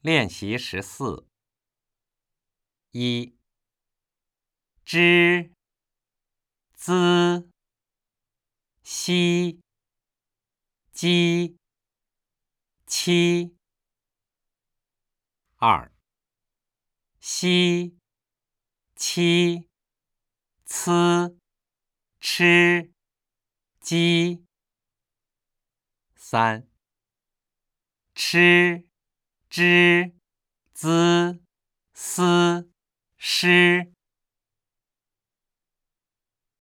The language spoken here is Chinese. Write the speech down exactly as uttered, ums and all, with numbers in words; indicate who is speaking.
Speaker 1: 练习十四。一、知、滋、西、鸡、七。二、西、七、呲、吃、鸡。三、吃、知、滋、思、诗。